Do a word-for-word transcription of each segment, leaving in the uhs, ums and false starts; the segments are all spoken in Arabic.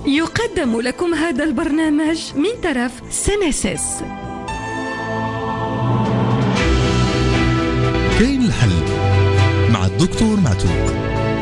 يقدم لكم هذا البرنامج من طرف سينيسيس. كاين الحل مع الدكتور معتوق.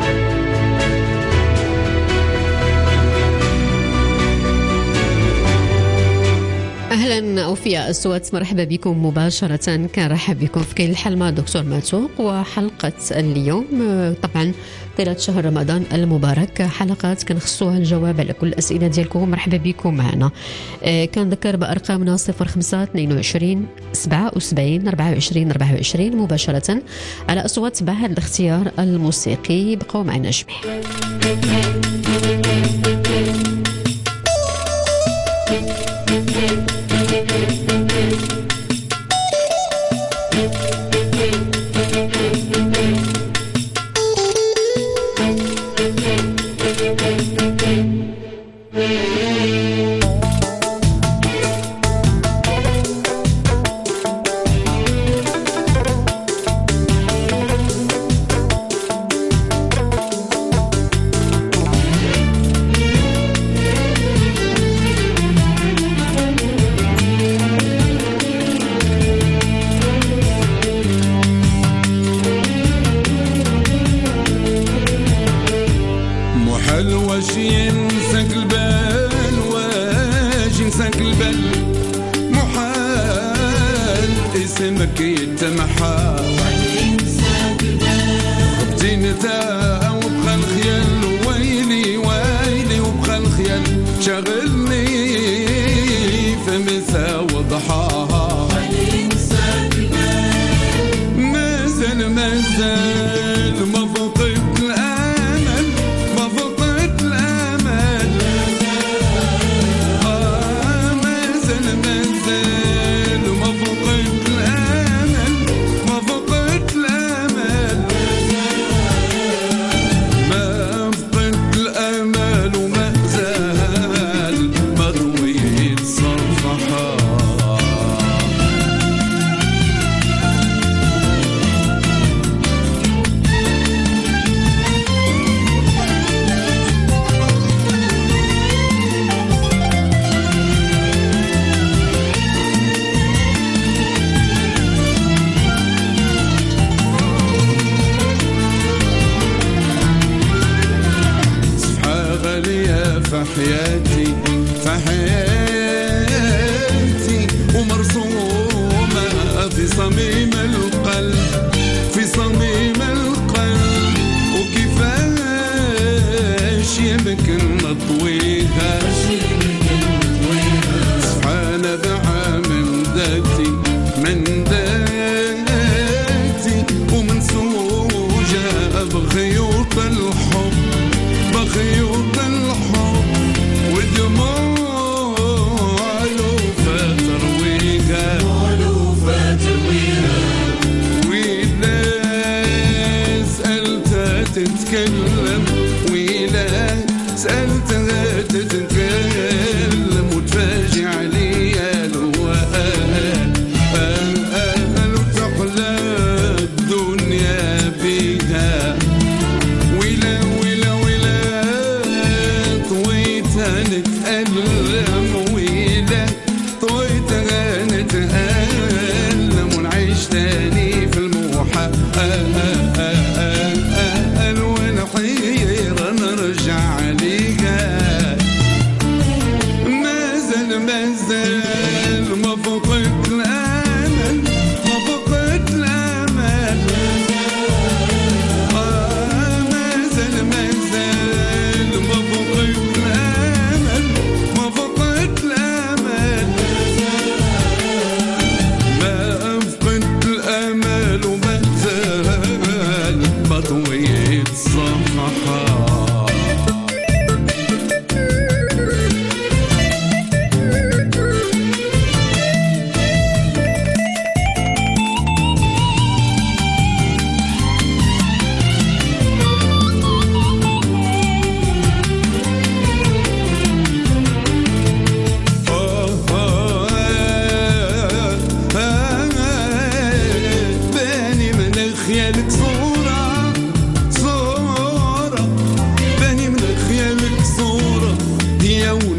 أهلا أوفياء السوات، مرحبا بكم مباشرة. كنرحب بكم في كاين الحل مع دكتور معتوق. وحلقة اليوم طبعا طيلة شهر رمضان المبارك حلقات كنخصوها الجواب على كل الأسئلة ديالكم. مرحبا بكم معنا. كنذكر بأرقامنا صفر خمسة اثنين وعشرين سبعة وسبعين أربعة وعشرين أربعة وعشرين مباشرة على أصوات بعد الاختيار الموسيقي. بقوا معنا جميع.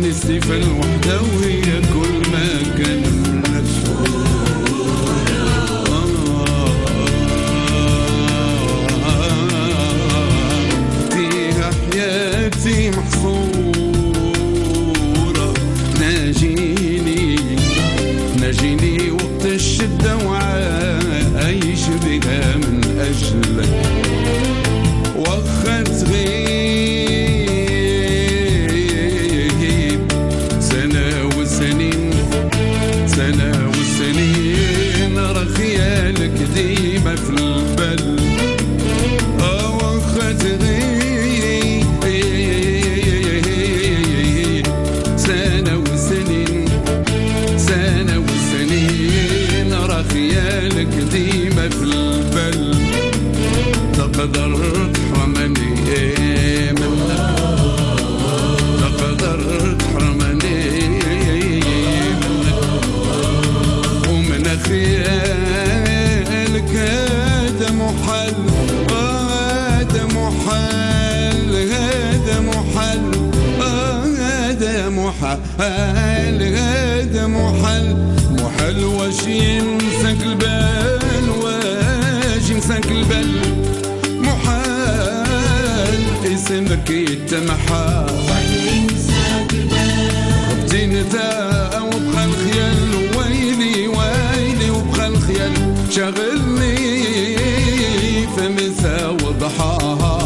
نسي في الوحدة وهي كل ما كان مشهور. فيها حياتي محصورة، ناجيني ناجيني وقت الشدة وعايش بها من أجلك. وخت غيب سنة وسنين سنة وسنين راه خيالك ديما في البال. وخت غيب سنة وسنين سنة وسنين راه خيالك ديما في البال. تقدر تحرمني منك، تقدر تحرمني منك ومن خيالك. هذا محال هذا محال هذا محال هذا محال هذا محال محال. واش ينساك البال واش ينساك البال محال. اسمك يتمحى ربتي نتا وبقى الخيال. ويلي ويلي وبقى الخيال شغلني في مساء وضحاها.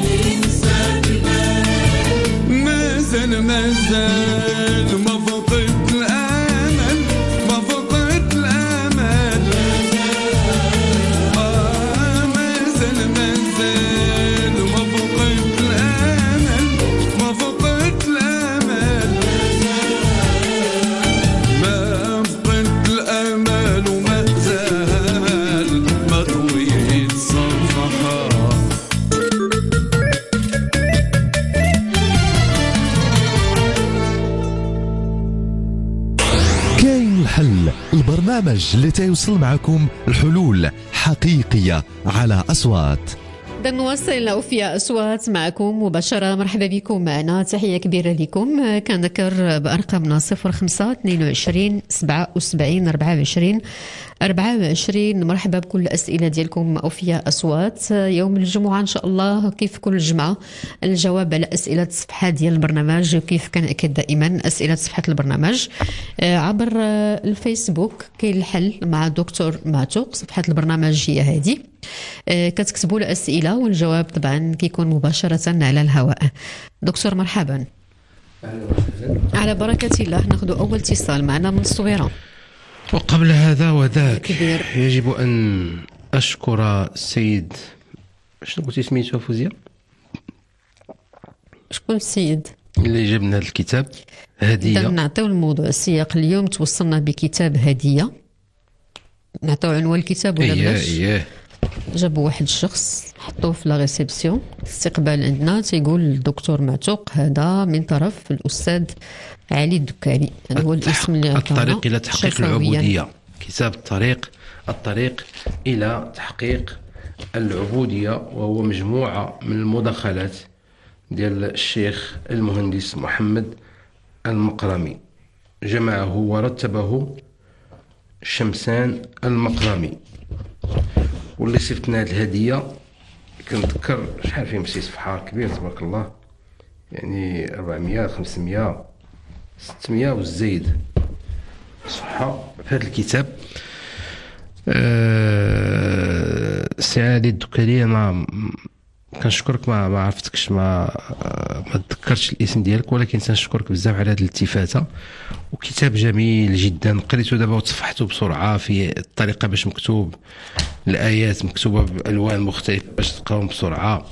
مازال مازال ما فقدت الامل ما فقدت الامل. آه مازال مازال ما فقدت الامل ما فقدت الامل. ما فقدت الامل وما زال ما طويت صفحة. كاين الحل، البرنامج اللي تيوصل معكم الحلول حقيقية على أصوات. إذا نواصل أوفياء أصوات معكم مباشرة. مرحبا بكم معنا، تحية كبيرة لكم. كنذكر بأرقامنا صفر خمسة اثنين وعشرين سبعة وسبعين أربعة وعشرين أربعة وعشرين. مرحبا بكل الأسئلة ديالكم أوفياء أصوات. يوم الجمعة إن شاء الله كيف كل جمعة الجواب على أسئلة الصفحة ديال البرنامج، وكيف كنأكد دائما أسئلة صفحة البرنامج عبر الفيسبوك. كاين الحل مع دكتور معتوق، صفحة البرنامج هي هذه. كتكتبوا الأسئلة والجواب طبعا كيكون مباشرة على الهواء. دكتور مرحبا. على بركة الله. ناخذ أول اتصال معنا من الصويرة. وقبل هذا وذاك يجب أن أشكر السيد، شنو قلتي سميتو فوزية؟ شكون السيد اللي جبنا الكتاب هدية؟ نعطيو الموضوع السياق اليوم. توصلنا بكتاب هدية، نعطيو عنوان الكتاب ولا بلاش؟ اييه جابوا واحد الشخص حطوه في لا ريسبسيون استقبال عندنا، تيقول الدكتور معتوق هذا من طرف الأستاذ علي الدكاني. هذا هو الاسم اللي عطانا. الطريق إلى تحقيق العبودية، كتاب الطريق الطريق إلى تحقيق العبودية، وهو مجموعة من المداخلات ديال الشيخ المهندس محمد المقرمي، جمعه ورتبه شمسان المقرمي. واللي صيفطنا هذه الهدية كنتذكر شحال فيه مسي صفحة كبير تبارك الله، يعني أربعمية خمسمية ستمية والزيد صفحة في هذا الكتاب. أه سي علي الدكاني، أنا كنشكرك، ما ما عرفتكش، ما ما تذكرتش الاسم ديالك، ولكن تنشكرك بزاف على هذه الالتفاته. وكتاب جميل جدا، قريته دابا وتصفحته بسرعه في الطريقه باش مكتوب الايات مكتوبه بالوان مختلفه باش تلقاهم بسرعه،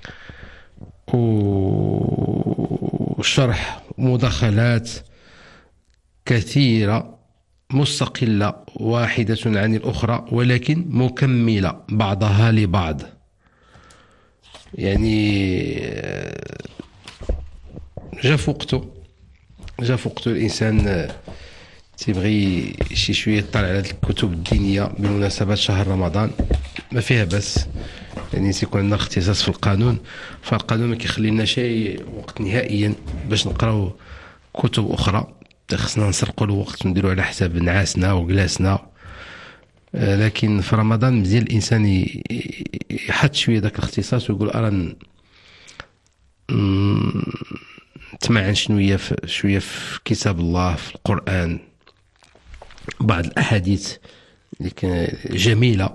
وشرح مداخلات كثيره مستقله واحده عن الاخرى ولكن مكمله بعضها لبعض. يعني جا فوقته جا فوقته الانسان تيبغي شي شويه يطلع على الكتب الدينيه بمناسبه شهر رمضان، ما فيها بس، يعني تيكون عندنا اختصاص في القانون، فالقانون ما كيخلي لنا شي وقت نهائيا باش نقراو كتب اخرى خصنا نسرقوا الوقت ونديروا على حساب نعاسنا وجلاسنا. لكن في رمضان مزيان الانسان يحط شويه داك الاختصاص ويقول ارى نتمعن شويه في شويه في كتاب الله، في القران، بعض الاحاديث اللي جميله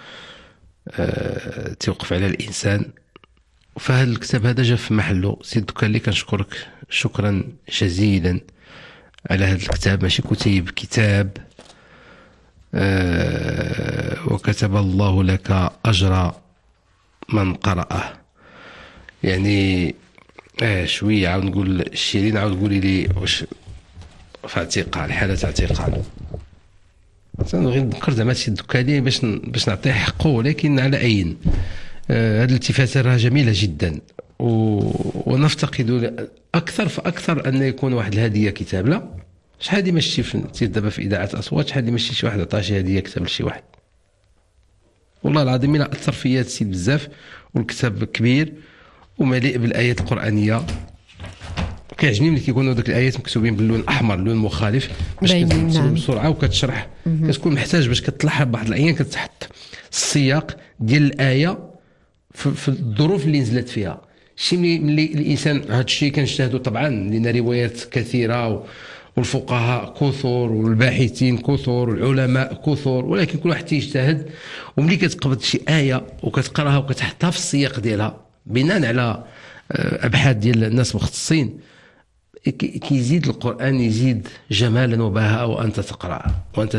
أه توقف على الانسان. فهذا الكتاب هذا جا في محله. سيد دوكالي كنشكرك شكرا جزيلا على هذا الكتاب. ماشي كتيب، كتاب أه وكتب الله لك أجر من قرأه. يعني اه شويه عاود نقول شيرين، عاود قولي لي واش في اعتقال، حاله اعتقال. غير نذكر زعما سي الدكالي باش باش نعطيه حقه، ولكن على اين آه هذه الالتفاته راه جميله جدا، و... ونفتقد اكثر فاكثر ان يكون واحد الهديه كتاب. لا شحال هادي ما شتي في دابا في اذاعه اصوات، شحال هادي ما شتي شي واحد عطاه شي هديه كتاب لشي واحد. والله العظيم الا اثر فيا هذا السيد بزاف، والكتاب كبير ومليء بالايات القرانيه. كيعجبني ملي كيكونوا دوك الايات مكتوبين باللون الاحمر، اللون مخالف، باش كتكتب بسرعه وكتشرح. كتكون محتاج باش كتلاحظ بعض الاحيان كتحط السياق ديال الايه في, في الظروف اللي نزلت فيها. شي ملي, ملي الانسان هذا الشيء كنجتهدوا طبعا، لنا روايات كثيره والفقهاء كثر والباحثين كثر والعلماء كثر، ولكن كل واحد تيجتهد. وملي كتقبض شي ايه وكتقراها وكتحطها في السياق ديالها بناء على ابحاث ديال الناس مختصين، كيزيد القرآن يزيد جمالا وبهاء وأنت تقرأ، وأنت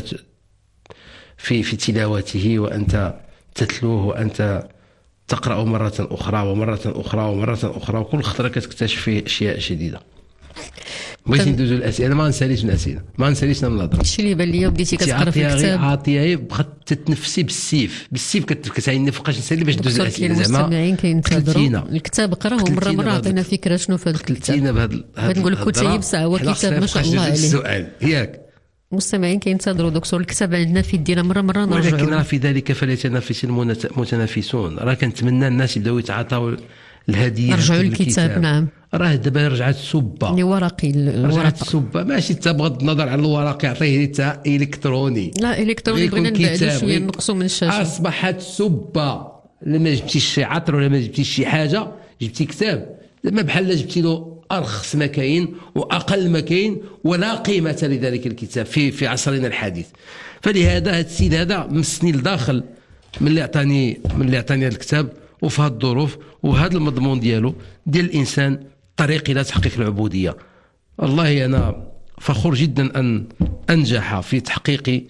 في في تلاوته، وأنت تتلوه، وأنت تقرأ مرة أخرى ومرة أخرى ومرة أخرى، وكل خطرة كتكتشف فيه أشياء جديدة. بغيت ندوزو الأسئلة، ما نساليش من الأسئلة، ما نساليش من الهضرة. الشيء اللي بان ليا بديتي كتقرا في الكتاب، عاطيها بقات تتنفسي بالسيف بالسيف كتعيني فوقاش نسالي باش ندوز الأسئلة. زعما المستمعين كينتظروا الكتاب، قراه مرة مرة عطينا فكرة شنو في هذا الكتاب. بغيت نقول لك كتيب ساعة هو كتاب ما شاء الله عليه. السؤال ياك المستمعين كينتظروا دكتور الكتاب عندنا في دينا مرة مرة نرجعوا. ولكن راه في ذلك فليتنافس المتنافسون. راه كنتمنى الناس يبداو يتعاطوا الهديه، رجعوا الكتاب. نعم راه دابا رجعت السبه اللي ورقي، رجعت السبه ماشي حتى بغض النظر عن الورقي، عطيه حتى الكتروني. لا الكتروني بغينا نبعدوا شويه نقصوا من الشاشه. اصبحت سبه، لما جبتي شي عطر ولا ما جبتي شي حاجه، جبتي كتاب ما بحال جبتي له ارخص ما كاين واقل ما كاين ولا قيمه لذلك الكتاب في في عصرنا الحديث. فلهذا هذا السيد هذا مسني لداخل من اللي عطاني من اللي عطاني الكتاب، وفي هذه الظروف وهذا المضمون ديالو ديال الانسان طريق الى تحقيق العبوديه. والله انا فخور جدا ان انجح في تحقيق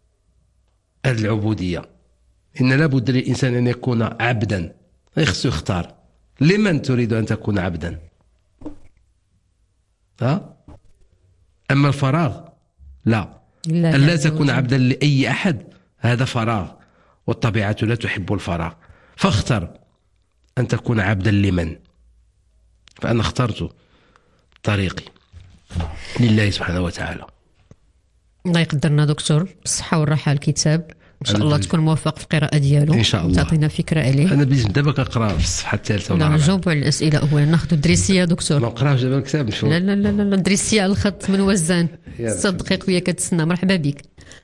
هذه العبوديه. ان لابد للانسان ان يكون عبدا، خصو يختار لمن تريد ان تكون عبدا. ها اما الفراغ لا، لا, لا تكون عبدا لاي احد، هذا فراغ، والطبيعه لا تحب الفراغ. فاختر أن تكون عبدا لمن؟ فأنا اخترت طريقي لله سبحانه وتعالى. الله يقدرنا دكتور بالصحة والراحة الكتاب إن شاء الله تكون موفق في القراءة ديالو إن شاء الله، تعطينا فكرة عليه. أنا بليز دابا كنقرا في الصفحة الثالثة ولا الرابعة. نجاوبوا على الأسئلة أولا، ناخذوا الدريسية دكتور. ما نقراوش دابا الكتاب نشوف. لا لا لا لا الدريسية على الخط من وزان. ست دقائق وهي كتسنى. مرحبا بك.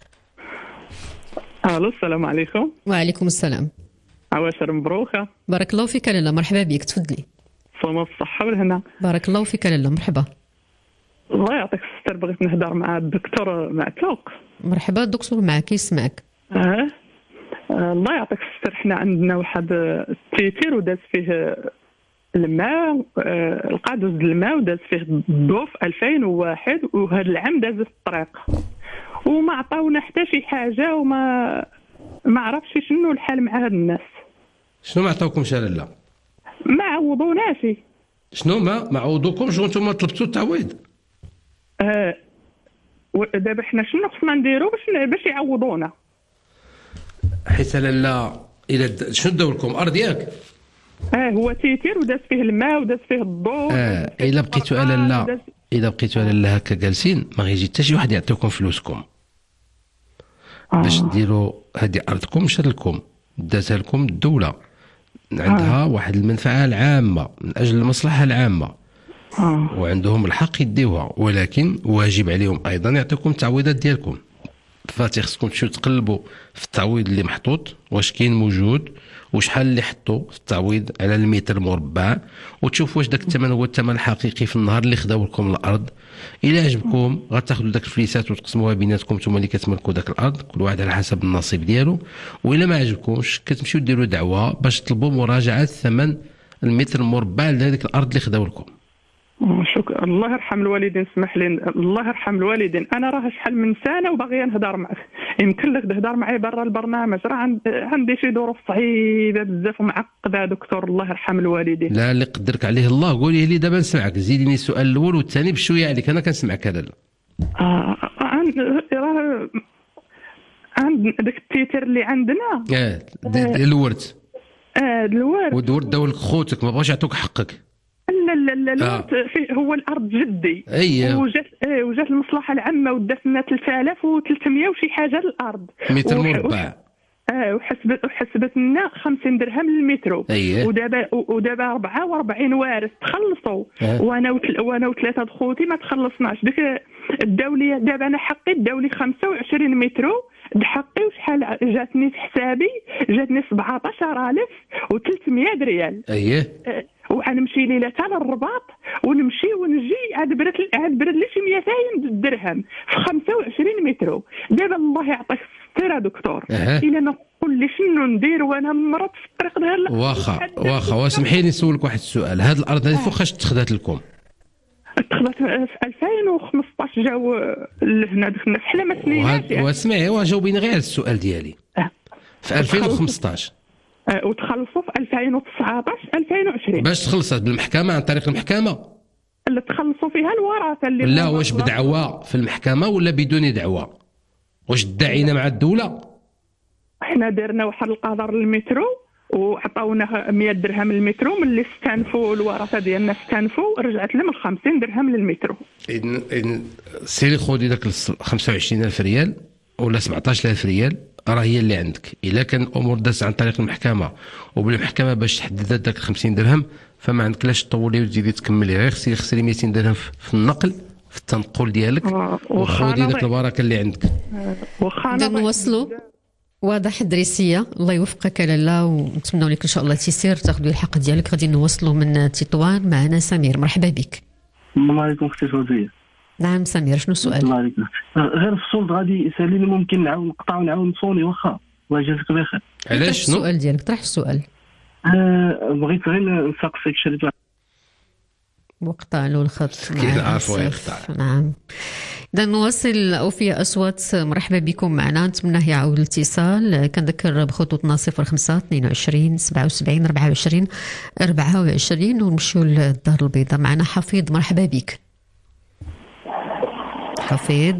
الو السلام عليكم. وعليكم السلام. عواشر مبروكة. بارك الله فيك لاله. مرحبا بك تفضلي. صوموا بالصحة والهنا. بارك الله فيك لاله. مرحبا. الله يعطيك الستر، بغيت نهضر مع الدكتور معتوق. مرحبا الدكتور معك يسمعك. اه الله يعطيك الستر، حنا عندنا واحد التيتير وداز فيه الماء، آه لقى دوز الماء وداز فيه الضو في ألفين وواحد، وهذا العام داز في الطريق وما عطاونا حتى شي حاجة، وما ما عرفش شنو الحال مع هاد الناس. شنو ما عطاوكمش لاله؟ ما عوضوناش. شنو ما ما عوضوكمش وانتم طلبتوا التعويض؟ اه دابا حنا شنو خصنا نديرو باش باش يعوضونا؟ حيت لاله الى شنو داو لكم ارض ياك؟ اه هو تيتير وداز فيه الماء وداز فيه الضوء. اه الا بقيتوا لاله الا بقيتوا لاله هكا جالسين ما غيجي حتى شي واحد يعطيكم فلوسكم. آه. باش ديروا هذه ارضكم مشات لكم، دازها لكم الدوله، عندها آه. واحد المنفعه العامه من اجل المصلحه العامه. آه. وعندهم الحق يديوها، ولكن واجب عليهم ايضا يعطيكم التعويضات ديالكم. فتخصكم تمشيو تقلبوا في التعويض اللي محطوط واش كاين موجود وشحال اللي حطوا في التعويض على المتر مربع، وتشوفوا واش داك الثمن هو الثمن الحقيقي في النهار اللي خداو لكم الارض. الا عجبكم غتاخذوا داك الفليسات وتقسموها بيناتكم نتوما اللي كتملكوا داك الارض، كل واحد على حسب النصيب ديالو. والا ما عجبكمش كتمشيو ديروا دعوه باش تطلبوا مراجعه ثمن المتر مربع لهذيك الارض اللي خداو لكم. شكرا. الله يرحم الوالدين. اسمح لي، الله يرحم الوالدين. انا راه شحال من سنه وباغيه نهضر معك، يمكن لك تهضر معايا برا البرنامج، راه عند... عندي شي ظروف صعيبه بزاف ومعقده دكتور. الله يرحم الوالدين. لا اللي قدرك عليه الله. قولي لي دابا نسمعك، زيديني السؤال الاول والثاني بشويه عليك، انا كنسمعك. لا لا اه عند راه عند داك التيتر اللي عندنا اه الورث. اه الورث ودور داو لك خوتك ما بغاوش يعطوك حقك. لا لا لا الورث آه. هو الارض جدي. اييه. وجات اه وجات المصلحه العامه ودات لنا ثلاثة آلاف وثلاثمية وشي حاجه للارض متر مربع. اه وحسبت وحسبت لنا خمسين درهم للمترو. أيه. ودابا ودابا أربعة وأربعين وارث تخلصوا. أه. وانا وتل... وانا وثلاثه د خوتي ما تخلصناش. ديك الدوليه دابا انا حقي الدولي خمسة وعشرين مترو حقي، وشحال جاتني في حسابي؟ جاتني سبعطاش ألف وثلاثمية ريال. اييه. أه. وغنمشي ليله حتى للرباط ونمشي ونجي عاد برد عاد برد لي شي مئتين درهم في خمسة وعشرين مترو. دابا الله يعطيك الستر دكتور. أه. الا نقول لي شنو ندير وانا مرض في الطريق ديال واخا واخا واسمحي لي نسولك واحد السؤال. هاد الارض هذه فوقاش تخدات لكم؟ تخدات في ألفين وخمسطاش جاو لهنا دخلنا في حنا ما سنيناش. واسمعي وجاوبيني غير على السؤال ديالي. أه. في ألفين وخمسطاش أه. وتخلصوا في ألفين وتسعطاش ألفين وعشرين. باش تخلصت بالمحكمه عن طريق المحكمه؟ اللي تخلصوا فيها الوراثه اللي لا واش بدعوه في المحكمه ولا بدون دعوه؟ واش دعينا مع الدوله؟ احنا درنا واحد القدر للمترو وعطاونا مية درهم للمترو. ملي استنفوا الورثه ديالنا استنفوا رجعت لهم خمسين درهم للمترو. إن إن سيري خذي داك خمسة وعشرين ألف ريال ولا سبعطاش ألف ريال راه هي اللي عندك. الا كان الامور دازت عن طريق المحكمه وبالمحكمه باش تحدد داك خمسين درهم فما عندك لاش تطولي وتزيدي تكملي، غير خصك خسري مئتين درهم في النقل في التنقل ديالك آه. وخذي داك البركه اللي عندك. واخا نوصلوا واضح دريسيه. الله يوفقك لاله ونتمنوا لك ان شاء الله تيسير تاخذوا الحق ديالك. غادي نوصلوا من تطوان معنا سمير. مرحبا بك. السلام عليكم اختي فوزيه. نعم سمير شنو السؤال؟ الله عليك. غير في الصوت غادي يساليني ممكن نعاود نقطع ونعاود نصوني واخا الله يجازيك بخير. علاش شنو السؤال ديالك؟ طرح السؤال. أه بغيت غير نسقسيك شريت وقطع له الخط. كاين عارفوا يقطع. نعم. إذا نواصل أوفياء أصوات. مرحبا بكم معنا، نتمنى يعود الاتصال. كنذكر بخطوطنا صفر خمسة اثنين وعشرين سبعة وسبعين أربعة وعشرين أربعة وعشرين ونمشيو للدار البيضاء. معنا حفيظ. مرحبا بك حفيظ.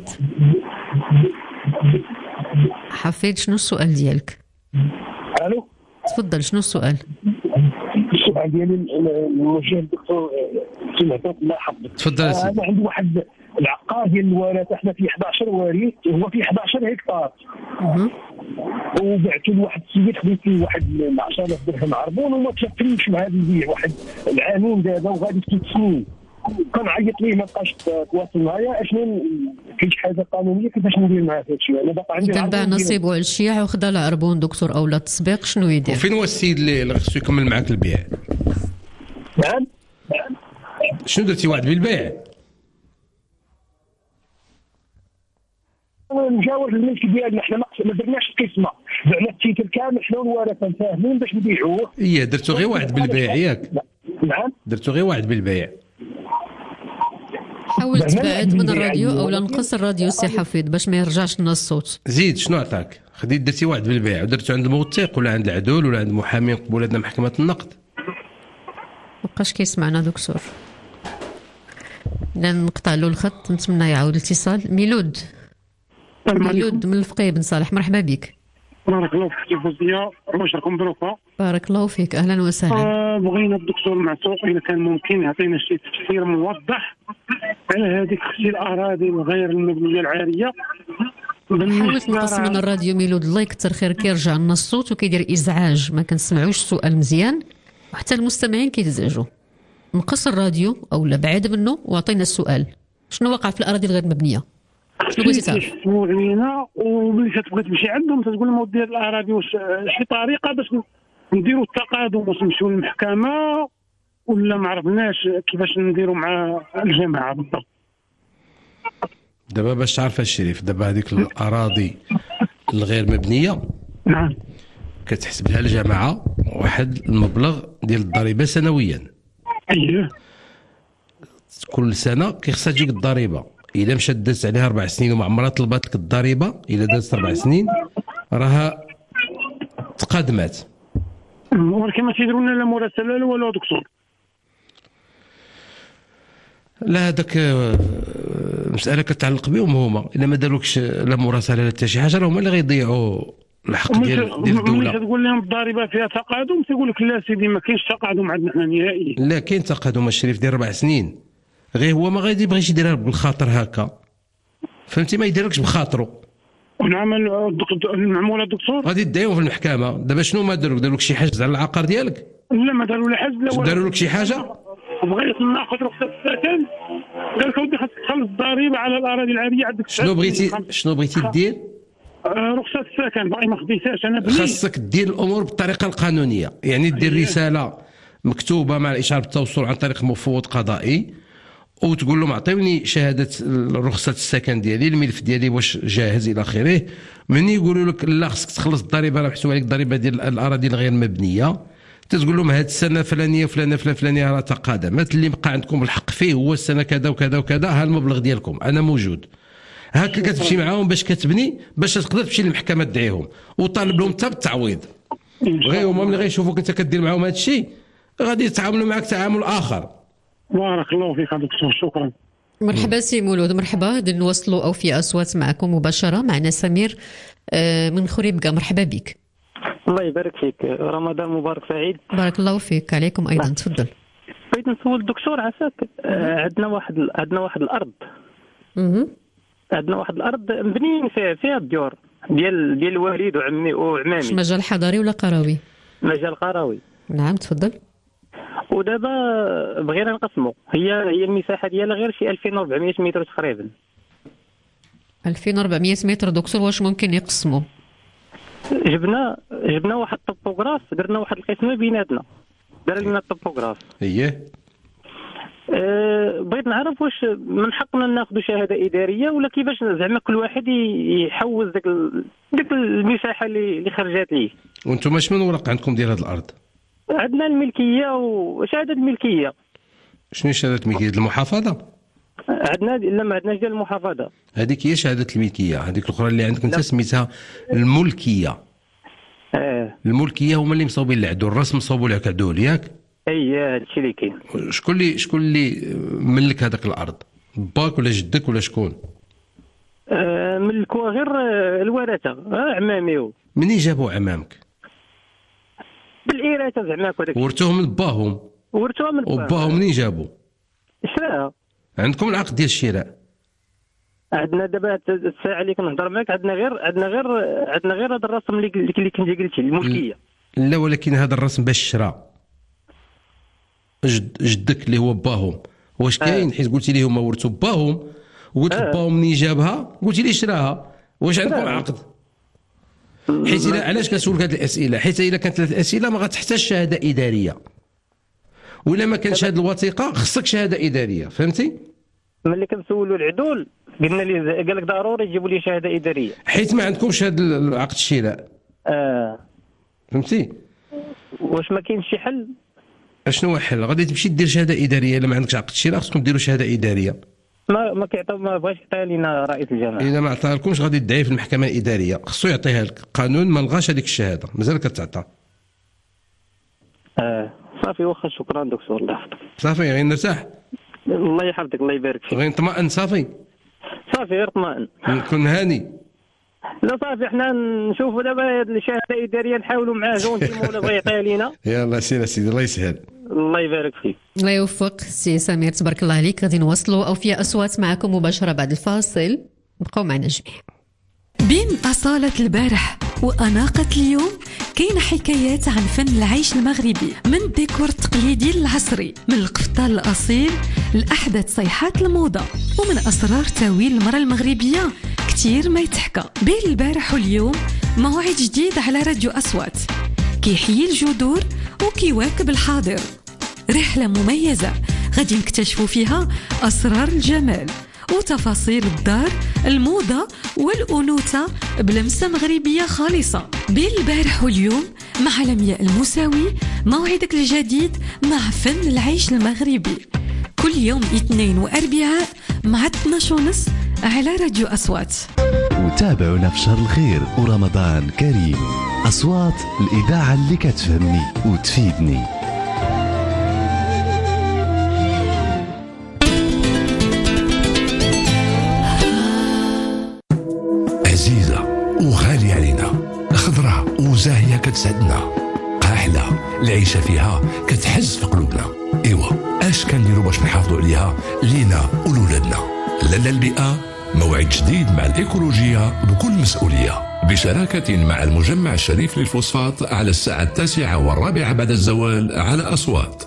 حفيظ شنو السؤال ديالك؟ الو تفضل شنو السؤال؟ السؤال ديالي موجه للدكتور سمعتك الله يحفظك. تفضل. انا عندي واحد العقار ديال الوراثه، احنا في إحدى عشر وارث، هو في إحدى عشر هكتار. اها. وبعتو لواحد السيد خديت فيه واحد عشرة آلاف درهم عربون وما تشكلش مع هذا البيع واحد العامين دابا وغادي في ست سنين. كنعيط ليه ما بقاش تواصل معايا. اشنو كاين شي حاجه قانونيه كيفاش ندير معاه هذا الشيء؟ انا باقي عندي إذا باع نصيبه على الشيع وخدا العربون دكتور او لا تسبيق شنو يدير؟ وفين هو السيد اللي خصو يكمل معاك البيع؟ نعم. شنو درتي وعد بالبيع؟ نجاوز الملك ديالنا، حنا ما درناش القسمه، بعنا التيتر كامل حنا والورثه فاهمين باش نبيعوه. ايه درتو غير وعد بالبيع ياك؟ نعم درتو غير وعد بالبيع. حاول تبعد من الراديو او لا نقص الراديو سي حفيظ باش ما يرجعش لنا الصوت. زيد شنو عطاك؟ خديت درتي وعد بالبيع ودرتو عند الموثق ولا عند العدول ولا عند محامي قبولتنا محكمه النقد؟ مابقاش كيسمعنا دكتور. اذا نقطع له الخط. نتمنى يعاود الاتصال. ميلود. ميلود من الفقيه بن صالح. مرحبا بك. بارك الله فيك فوزيه. مباشركم مبروكه. بارك الله فيك. اهلا وسهلا. آه بغينا الدكتور معتوق اذا كان ممكن يعطينا شي تفسير موضح على هذيك خصي الاراضي الغير المبنيه العاريه. حاول تنقص من الراديو ميلود الله يكثر خير. كيرجع لنا الصوت وكيدير ازعاج ما كنسمعوش السؤال مزيان وحتى المستمعين كيتزعجوا. نقص الراديو او لا بعيد منه واعطينا السؤال. شنو وقع في الاراضي الغير مبنيه؟ شنو بغيتي تعرف؟ كيشتموا علينا وملي كتبغي تمشي عندهم تقول لهم ودي هاد الاراضي واش شي طريقه باش نديروا التقادم واش نمشيو للمحكمه ولا ما عرفناش كيفاش نديروا مع الجماعه بالضبط. دابا باش تعرف الشريف، دابا هذيك الاراضي الغير مبنيه نعم كتحسب لها الجماعه واحد المبلغ ديال الضريبه سنويا. اييه كل سنه كيخصها تجيك الضريبه. الا مشات دازت عليها اربع سنين وما عمرها طلبات لك الضريبه، الا دازت اربع سنين راها تقادمات. ولكن ما تيديروا لنا لا مراسله لا والو دكتور. لا هذاك مساله كتعلق بهم هما، الا ما داروكش لا مراسله لا حتى شي حاجه راه هما اللي غيضيعوا الحق ديال ديال الدوله. ملي تقول لهم الضريبه فيها تقادم تيقول لك لا سيدي ما كاينش تقادم عندنا حنا نهائيا. لا كاين تقادم الشريف ديال اربع سنين، غير هو ما غادي يبغيش يديرها بالخاطر هكا، فهمتي؟ ما يديرلكش بخاطرو. ونعمل المعموله الدكتور غادي تدعيهم في المحكمه. دابا شنو ما داروك؟ داروك شي حاجه على العقار ديالك؟ لا ما داروا لا حجز لا والو. داروا لك شي حاجه؟ بغيت ناخذ رخصه السكن قال لك ودي خاصك تخلص الضريبه على الاراضي العاديه عندك. شنو بغيتي شنو بغيتي دير؟ رخصه السكن باقي ما خديتهاش انا. خاصك دير الامور بالطريقه القانونيه، يعني دير رساله مكتوبه مع الاشاره بالتوصل عن طريق مفوض قضائي وتقول لهم اعطيوني شهاده رخصه السكن ديالي، الملف ديالي واش جاهز الى اخره. من يقولوا لك لا خصك تخلص الضريبه، راه محسوب عليك الضريبه ديال الاراضي الغير مبنيه، تقول لهم هاد السنه فلانيه فلانه فلان فلانيه راه تقادمت، اللي بقى عندكم الحق فيه هو السنه كذا وكذا وكذا، ها المبلغ ديالكم انا موجود. هكا كتمشي معاهم باش كتبني باش تقدر تمشي للمحكمه تدعيهم وطالب لهم حتى بالتعويض. غير هما ملي غيشوفوك انت كدير معاهم هذا الشيء غادي يتعاملوا معك تعامل اخر. بارك الله فيك دكتور، شكرا. مرحبا سي مولود، مرحبا. غادي نوصلوا اوفياء اصوات معكم مباشره. معنا سمير من خريبكا، مرحبا بك. الله يبارك فيك، رمضان مبارك سعيد. بارك الله فيك، عليكم ايضا. تفضل. بغيت نسول الدكتور عساك، عندنا واحد عندنا واحد الارض اها عندنا واحد الارض مبنيين فيها فيها الديور ديال ديال الوالد وعمي وعمامي. مجال حضري ولا قروي؟ مجال قروي. نعم تفضل. ودابا بغينا نقسموا، هي هي المساحه ديالها غير شي ألفين وأربعمية متر تقريبا. ألفين وأربعمية متر دكتور، واش ممكن يقسموا؟ جبنا جبنا واحد الطوبوغراف، درنا واحد القسمه بيناتنا، دار لنا الطوبوغراف. اييه. أه بغيت نعرف واش من حقنا ناخذ شهاده اداريه ولا كيفاش زعما كل واحد يحوز ديك ديك المساحه اللي اللي خرجات ليه. وانتم شنو الورق عندكم ديال هذه الارض؟ عندنا الملكيه وشهاده الملكيه. شنو شهاده الملكيه؟ ديال المحافظه؟ عندنا لا ما عندناش ديال المحافظه. هذيك هي شهاده الملكيه، هذيك الاخرى اللي عندك انت سميتها الملكيه. اه الملكيه هما اللي مصوبين العدول، الرسم مصوبوا لك عدول ياك؟ اييه هادشي اللي كاين. شكون اللي شكون اللي ملك هذاك الارض؟ باك ولا جدك ولا شكون؟ آه ملكوها غير الورثه، آه عمامي. منين جابوا عمامك؟ بالإراثة زعما هكاك. ورثوهم من باهم؟ ورثوها من باهم. وباهم منين جابوا؟ شراها. عندكم العقد ديال الشراء؟ عندنا دابا الساعه اللي كنهضر معاك عندنا غير عندنا غير عندنا غير هذا الرسم اللي اللي كنتي قلتي الملكيه. لا ولكن هذا الرسم باش الشراء جد جدك اللي هو باهم واش كاين؟ آه. حيت قلتي لي هما ورثوا باهم وقلت لك آه. باهم منين جابها قلتي لي شراها. واش عندكم آه. عقد؟ حيت إلا علاش كنسولك هذه الاسئله؟ حيت الا كانت هذه الاسئله ما غتحتاج شهاده اداريه، ولا ما كانش هذه الوثيقه خصك شهاده اداريه، فهمتي؟ ملي كنسولوا العدول قلنا لي قال لك ضروري يجيبوا لي شهاده اداريه حيت ما عندكمش هذا عقد الشراء. اه فهمتي؟ واش ما كاينش شي حل؟ اشنو هو الحل؟ غادي تمشي دير شهاده اداريه. الا ما عندكش عقد الشراء خصكم ديروا شهاده اداريه. ما ما كيعطيو ما بغاش يعطيها لينا رئيس الجماعه. اذا ما عطاها لكمش غادي تدعي في المحكمه الاداريه، خصو يعطيها لك. قانون ما لغاش هذيك الشهاده، مازال كتعطى. اه صافي واخا، شكرا دكتور، الله يحفظك. صافي غير نرتاح. الله يحفظك، الله يبارك فيك. غير نطمئن. صافي صافي غير اطمئن. نكون هاني. لا صافي حنا نشوفوا دابا الشهاده الاداريه نحاولوا معاه جونتي مولا بغى يعطيها لينا. يلاه سير سيدي، الله يسهل. الله يبارك فيك. الله يوفق سي سمير، تبارك الله عليك. غادي نوصلوا اوفياء اصوات معكم مباشره بعد الفاصل، بقوا معنا جميع. بين أصالة البارح وأناقة اليوم كاين حكايات عن فن العيش المغربي، من الديكور التقليدي للعصري، من القفطان الأصيل لأحدث صيحات الموضة، ومن أسرار تاويل المرأة المغربية كتير ما يتحكى. بين البارح واليوم موعد جديد على راديو أصوات، كيحيي الجذور وكيواكب الحاضر. رحلة مميزة غادي نكتشفوا فيها أسرار الجمال وتفاصيل الدار، الموضة والأنوثة بلمسة مغربية خالصة. بين البارح واليوم مع لمياء المساوي، موعدك الجديد مع فن العيش المغربي، كل يوم اثنين وأربعاء مع اثناش ونص على راديو أصوات. وتابعونا في شهر الخير ورمضان كريم. أصوات، الإذاعة اللي كتفهمني وتفيدني. عزيزة وغالية علينا، خضرة وزاهية كتسعدنا، قاحلة العيشة فيها كتحز في قلوبنا. إيوا اش كنديروا باش نحافظوا عليها لينا ولولادنا؟ لالا البيئة موعد جديد مع الإيكولوجية بكل مسؤولية، بشراكة مع المجمع الشريف للفوسفات على الساعة التاسعة والرابعة بعد الزوال على أصوات.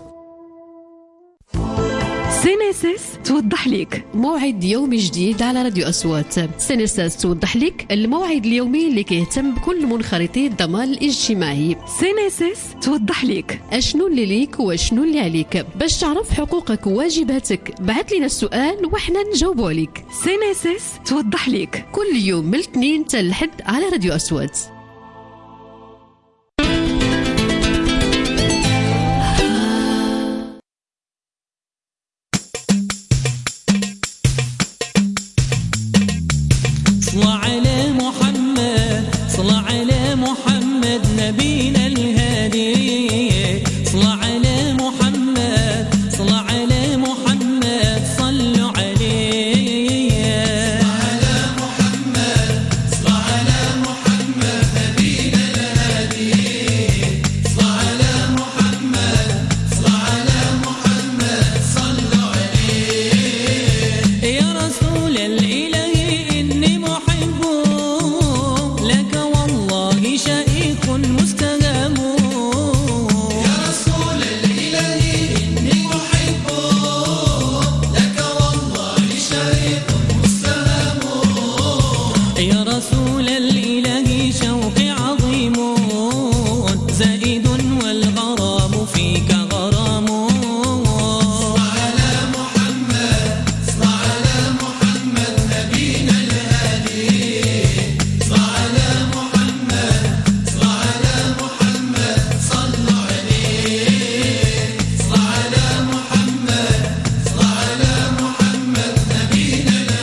سينيسيس توضح لك موعد يومي جديد على راديو أصوات. سينيسيس توضح لك الموعد اليومي اللي كيهتم بكل منخرطي الضمان الاجتماعي. سينيسيس توضح لك اشنو اللي ليك واشنو اللي عليك. باش تعرف حقوقك وواجباتك بعث لنا السؤال وحنا نجاوبوا عليك. سينيسيس توضح لك كل يوم من الاثنين حتى الحد على راديو أصوات. صلى على محمد، صلى على محمد نبينا الهادي. صلى على محمد، صلى على محمد صلوا عليه. صلى على محمد، صلى على محمد نبينا الهادي. صلى على محمد، صلى على محمد صلوا عليه. يا رسول الإله إني محب لك والله شائق مستهام. يا رسول الإله إني محب لك والله شائق مستهام. يا رسول الإله شوقي عظيم زائد والغرام فيك غرام. صل على محمد، صل على محمد نبينا الهادي. صل على محمد، صل على محمد صلوا عليه. صل على محمد، صل على محمد نبينا الهادي.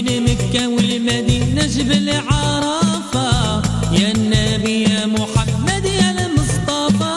بين مكة والمدينة جبل عرفة يا النبي يا محمد يا المصطفى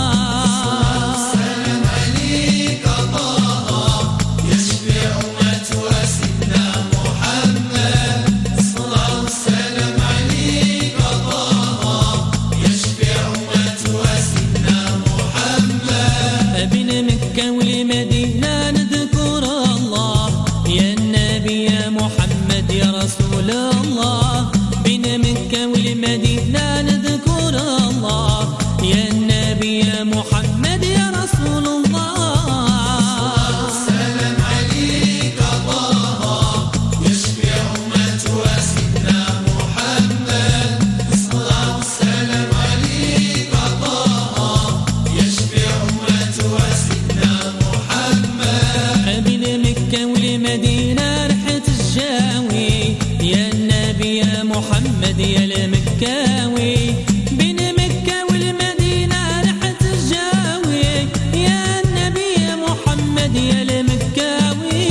سلام عليك طه يشفي أمة سيدنا محمد صلاة والسلام عليك طه يشفي أمة سيدنا محمد بين مكة والمدينة نذكر الله يا النبي يا محمد يا رسول الله بين مكة والمدينة نذكر الله يا النبي يا محمد يا رسول الله سلام عليك طه يشفي أمة سيدنا محمد صلاة والسلام عليك طه يشفي أمة سيدنا محمد بين مكة والمدينة رحت الجاوي يا النبي يا محمد يا المكاوي بين مكة والمدينة رحت الجاوي يا النبي يا محمد يا المكاوي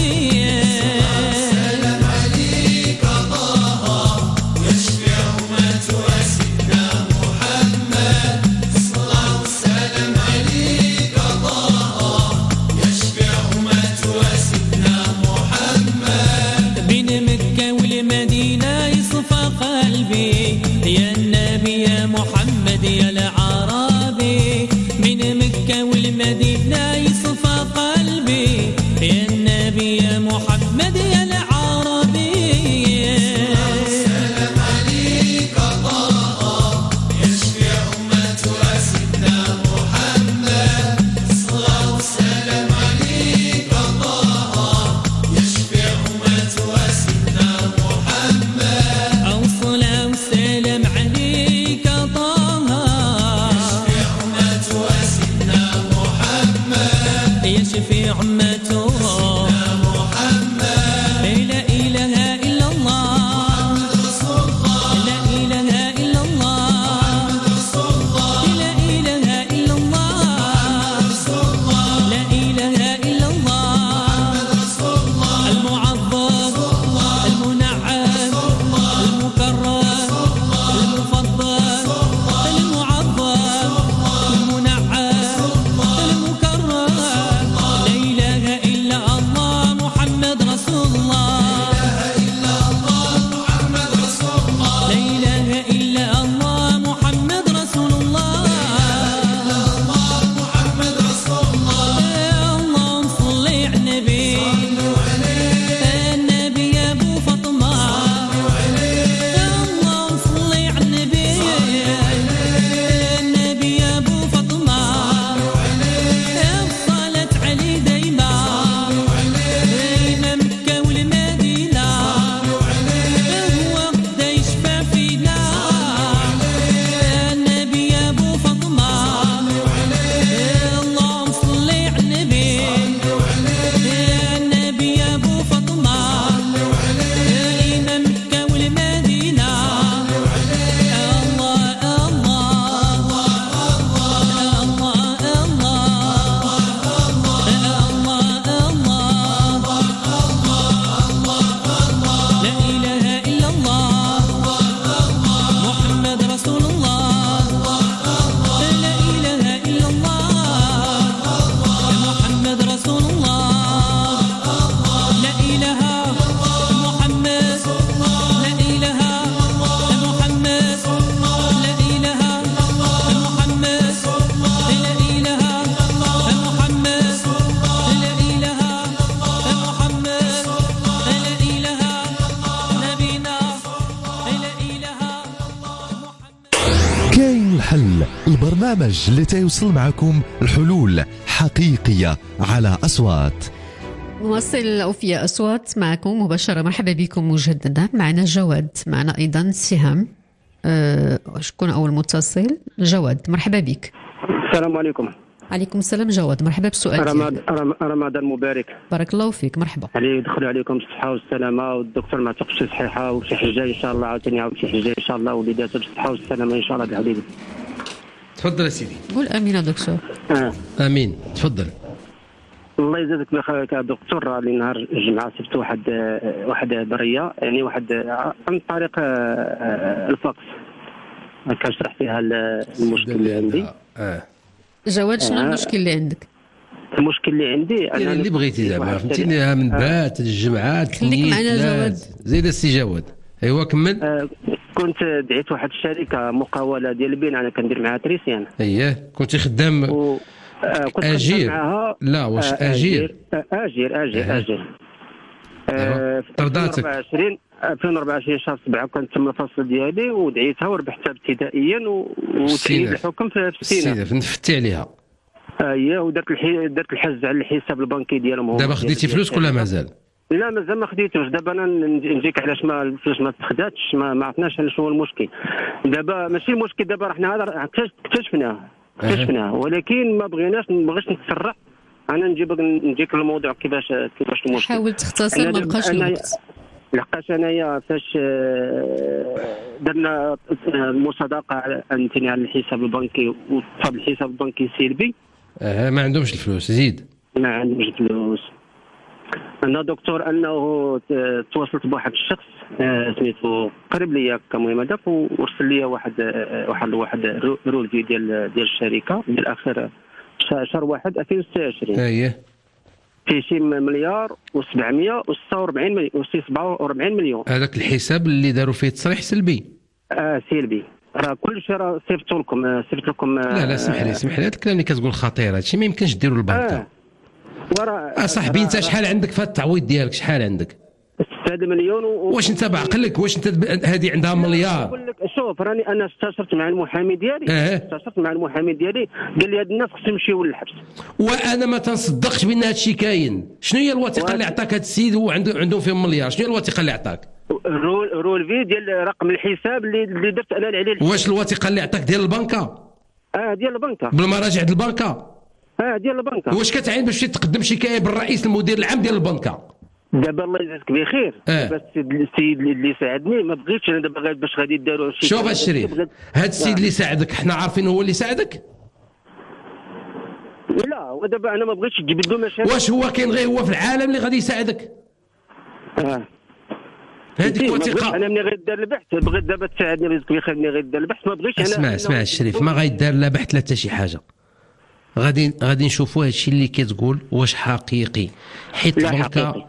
سلام عليك طه يشفي أمة سيدنا محمد صلاة والسلام عليك طه يشفي أمة سيدنا محمد بين مكة والمدينة يصفى قلبي يا النبي يا محمد يا العربي بين مكة والمدينة يصفى قلبي يا النبي يا محمد يا العربي سلام عليك طه يشفي أمة سيدنا محمد صلاة والسلام عليك طه يشفي أمة سيدنا محمد أوصل وسلام عليك طه يشفي أمة سيدنا محمد يشفي عمته محمد لا إله إلا الله رسول الله لا إله إلا الله رسول الله لا إله إلا الله رسول الله لا إله إلا الله رسول الله المعظم المنعم المكرم المفضل المعظم المنعم المكرم لا إله إلا الله محمد رسول الله إلا الله محمد رسول الله لا إله إلا الله محمد رسول الله محمد رسول الله اللهم صل على النبي النبي يا ابو فاطمه اللهم صل على النبي النبي يا ابو فاطمه الصلاه عليه دايما دايما مكه والمدينه هو بدا يشفى فينا النبي يا ابو فاطمه اللهم صل على النبي يا النبي يا ابو فاطمه يا امام مكه والمدينه الله الله الله الله لا اله الا الله محمد رسول الله لا اله الا الله محمد رسول الله لا اله محمد لا اله محمد لا اله محمد لا اله محمد لا اله محمد لا اله نبينا لا اله كاين الحل، البرنامج اللي تيوصل معكم الحلول حقيقية على أصوات. نواصل أوفياء أصوات معكم مباشرة. مرحبا بكم مجددا. معنا جواد، معنا أيضا سهام. أه شكون أول متصل؟ جواد، مرحبا بك. السلام عليكم. عليكم السلام جواد، مرحبا بالسؤال. رمضان رمضان مبارك. بارك الله فيك، مرحبا. علي يدخل عليكم بالصحة والسلامة، والدكتور معتق شي صحيحة وشي حجة إن شاء الله، عاوتاني عاود شي حجة إن شاء الله، وليداته بالصحة والسلامة إن شاء الله بحبيبي. تفضل يا سيدي. قول امين يا دكتور. آه. امين، تفضل. الله يجازيك بخير يا دكتور. راني نهار الجمعه صيفط واحد واحد بريه، يعني واحد عن طريق الفاكس كنشرح فيها المشكل اللي عندي. اه جواد شنو آه. المشكل اللي عندك؟ المشكل اللي عندي يعني اللي بغيتي زعما فهمتيني، من بات الجمعات خليك معنا جواد. زيد السي جواد. ايوا كمل. آه كنت دعيت واحد الشركه مقاوله ديال البناء، انا كندير معها تريسيان. اييه كنت خدام و... آه كنت اجير معها. لا واش آه اجير اجير اجير آه. اجير آه. في طرداتك ألفين وأربعة وعشرين شهر سبعة كنت تم الفصل ديالي ودعيتها وربحتها ابتدائيا وتعيد الحكم في السيناء. السيناء نفتي عليها. اييه ودرت الحي... درت الحج على الحساب البنكي ديالهم. دابا خديتي فلوس ولا مازال؟ لا مازال ما خديتوش. دابا انا نجيك علاش ما الفلوس ما تخداتش، ما, ما عرفناش شنو هو المشكل. دابا ماشي المشكل، دابا رحنا هذا اكتشفناه اكتشفناه ولكن ما بغيناش ما بغيتش نتسرع. انا نجيبك نجيك الموضوع كيفاش كيفاش المشكل. حاول تختصر ما بقاش الوقت. لقاش انايا فاش درنا مصادقه على على الحساب البنكي وصاب الحساب البنكي سلبي. اه ما عندهمش الفلوس. زيد ما عندهمش الفلوس. انا دكتور انه تواصلت بواحد الشخص سميتو قريب ليا كمهم هذاك وارسل لي واحد واحد واحد رول ديال ديال الشركه ديال اخر شهر واحد ألفين وستة وعشرين. اييه في شي مليار وسبعمية وستة وأربعين مليون وستة سبعة وأربعين مليون. هذاك الحساب اللي داروا فيه تصريح سلبي. اه سلبي. راه كل شيء راه صيفط لكم صيفط لكم. لا لا سمح لي سمح لي، هذا الكلام اللي كتقول خطير، هادشي ما يمكنش ديروا البنكه. آه. ورا اصاحبي انت شحال عندك في التعويض ديالك؟ شحال عندك؟ ستة مليون و... واش انت بعقلك؟ واش انت هذه عندها مليار؟ نقول لك شوف راني انا استشرت مع المحامي ديالي. اه استشرت مع المحامي ديالي قال لي هاد الناس خصهم يمشيو للحبس. وانا ما تنصدقش بان هادشي كاين. شنو هي الوثيقه و... اللي عطاك هاد السيد وعنده عندهم فيهم مليار؟ شنو هي الوثيقه اللي عطاك؟ رول رولفي ديال رقم الحساب اللي اللي درت انا عليه. واش الوثيقه اللي عطاك ديال البنكه؟ اه ديال البنكه بالمراجع ديال البنكه. اه ديال البنكه. واش كتعين باش تقدم شكايه بالرئيس المدير العام ديال البنكه؟ دابا الله يجازيك بخير. آه. دابا السيد اللي ساعدني ما بغيتش انا دابا غير باش غادي يداروا شي. شوف الشريف، هذا السيد اللي ساعدك حنا عارفين هو اللي ساعدك؟ لا ودابا انا ما بغيتش تجبد له مشاكل. واش هو كاين غير هو في العالم اللي غادي يساعدك؟ اه هذيك الوثيقه انا ملي غيدار البحث بغيت دابا تساعدني رزق بخير ملي غيدار البحث ما بغيتش انا. اسمع اسمع الشريف، ما غيدار لا بحث لا حتى شي حاجه. غادي غادي نشوفوا هادشي اللي كتقول واش حقيقي، حيت البنكه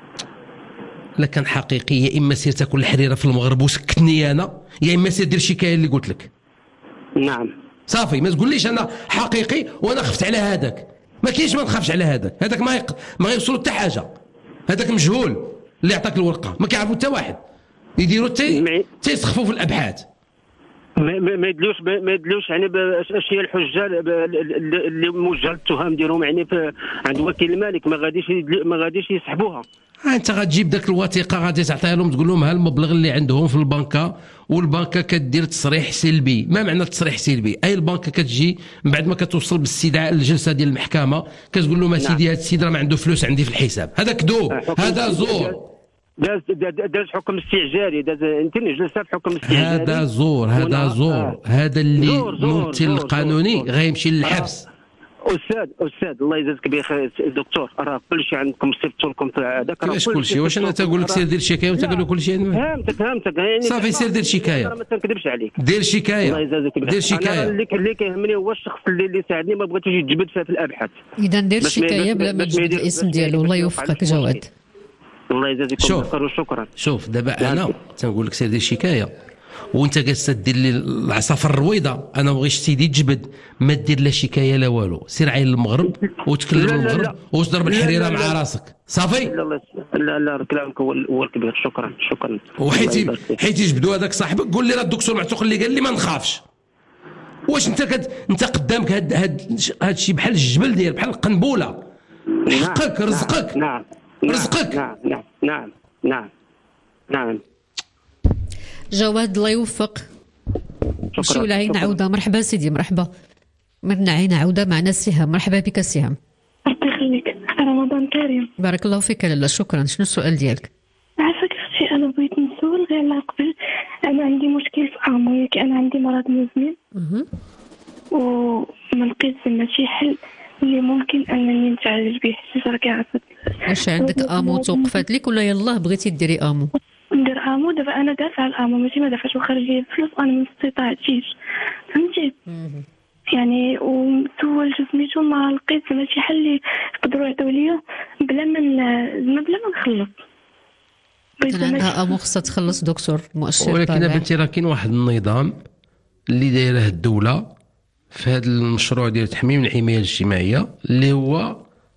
لا كان حقيقي يا اما سير تاكل الحريره في المغرب وسكتني انا، يا اما سير دير شكايه اللي قلت لك. نعم صافي، ما تقوليش انا حقيقي وانا خفت على هذاك. ما كاينش ما نخافش على هذاك، هذاك ما يق... ما غيوصلوا حتى حاجه. هذاك مجهول اللي عطاك الورقه، ما كيعرفوا حتى واحد. يديروا تي تيسخفوا في الابحاث. ما ما يدلوش ما يدلوش يعني اش هي الحجه اللي موجهه للتهم ديالهم يعني عند وكيل الملك ما غاديش ما غاديش يسحبوها. انت غتجيب داك الوثيقه غادي تعطيها لهم تقول لهم ها المبلغ اللي عندهم في البنكه، والبنكه كدير تصريح سلبي. ما معنى تصريح سلبي؟ اي البنكه كتجي من بعد ما كتوصل باستدعاء الجلسه ديال المحكمه كتقول لهم اسيدي هذا السيد راه ما عنده فلوس عندي في الحساب. هذا كذوب، هذا زور. داز داز حكم استعجالي، داز انتني جلسه في حكم استعجالي. هذا زور، هذا زور. آه. هذا اللي الممثل القانوني غيمشي للحبس. استاذ استاذ الله يجازيك بخير دكتور، راه كل شيء عندكم صيفط لكم في هذاك. كيفاش كل شيء؟ واش انا تقول لك سير دير شكايه وانت تقول كل شيء؟ فهمتك فهمتك يعني صافي سير دير شكايه. ما تنكذبش عليك، دير شكايه. الله يجازيك دير شكايه. اللي اللي كيهمني هو الشخص اللي, اللي ساعدني ما بغيتوش يتجبد في الابحاث. اذا دير شكايه بلا ما تجبد الاسم ديالو. الله يوفقك جواد. الله يجازيكم بخير وشكرا. شوف دابا انا تنقول لك سير دير شكايه وانت جالس دير لي العصافر الرويضه. انا ما بغيتش سيدي تجبد، ما دير لا شكايه لا والو. سير عين المغرب وتكلم المغرب وتضرب الحريره مع راسك صافي. لا لا لا كلامك هو الكبير. شكرا شكرا. وحيت حيت يجبدوا هذاك صاحبك قول لي راه الدكتور معتوق اللي قال لي ما نخافش. واش انت كد... انت قدامك هاد هاد هاد الشيء بحال الجبل ديال بحال القنبوله. حقك رزقك. نعم رزقك. نعم نعم نعم نعم نعم. جواد الله يوفق. نمشيو لعين عوده. مرحبا سيدي. مرحبا من عين عوده معنا سهام. مرحبا بك سهام. ربي يخليك. رمضان كريم. بارك الله فيك لاله. شكرا. شنو السؤال ديالك؟ عافاك اختي، انا بغيت نسول غير على قبل. انا عندي مشكل في عمري، انا عندي مرض مزمن وما لقيت زعما شي حل اللي ممكن انني نتعالج به، حيت راكي عارفه. واش عندك امو توقفات لك ولا يلاه بغيتي ديري امو؟ ندير امو دابا، انا دافعه الامو ماشي ما دافعش، وخرج لي الفلوس انا ما استطعتيش، فهمتي؟ يعني وسولت سميتو ما لقيت زعما شي حل اللي يقدروا يعطيو ليا بلا ما زعما بلا ما نخلص. كان عندها امو خصها تخلص دكتور مؤشر. ولكن بنتي راه كاين واحد النظام اللي دايره الدوله في هذا المشروع ديال تحميم الحمايه الاجتماعيه اللي هو